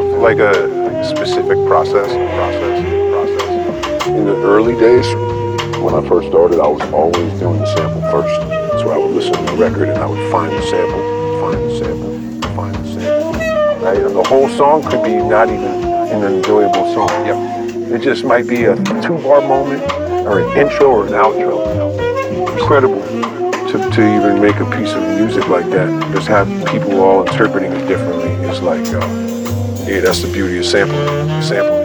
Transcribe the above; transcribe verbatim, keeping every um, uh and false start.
have like a specific process, process, process? In the early days, when I first started, I was always doing the sample first. So I would listen to the record and I would find the sample, find the sample, find the sample. Right? And the whole song could be not even an enjoyable song. Yep. It just might be a two-bar moment or an intro or an outro. Incredible to, to even make a piece of music like that. Just have people all interpreting it differently. It's like, uh, yeah, that's the beauty of sampling. Sampling.